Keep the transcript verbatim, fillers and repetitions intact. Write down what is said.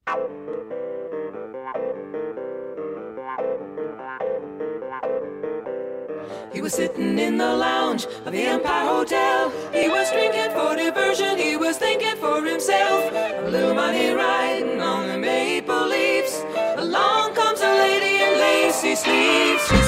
He was sitting in the lounge of the Empire Hotel. He was drinking for diversion, he was thinking for himself. A little money riding on the maple leaves. Along comes a lady in lacy sleeves. She